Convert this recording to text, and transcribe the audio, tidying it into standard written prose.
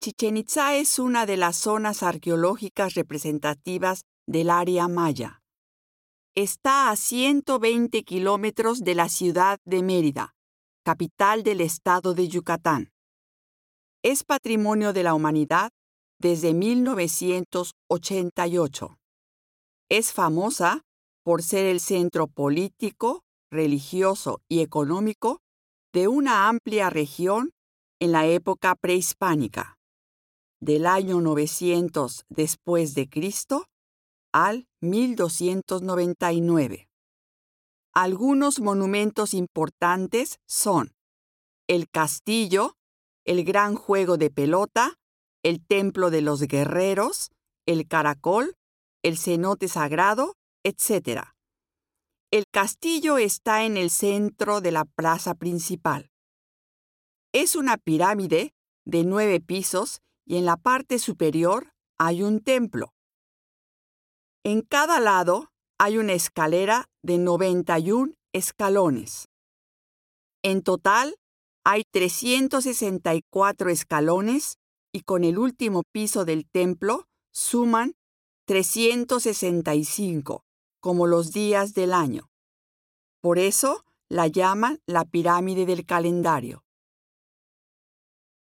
Chichén Itzá es una de las zonas arqueológicas representativas del área maya. Está a 120 kilómetros de la ciudad de Mérida, capital del estado de Yucatán. Es Patrimonio de la Humanidad desde 1988. Es famosa por ser el centro político, religioso y económico de una amplia región en la época prehispánica, del año 900 después de Cristo al 1299. Algunos monumentos importantes son el castillo, el gran juego de pelota, el templo de los guerreros, el caracol, el cenote sagrado, etc. El castillo está en el centro de la plaza principal. Es una pirámide de 9 pisos y en la parte superior hay un templo. En cada lado hay una escalera de 91 escalones. En total, hay 364 escalones y con el último piso del templo suman 365, como los días del año. Por eso la llaman la pirámide del calendario.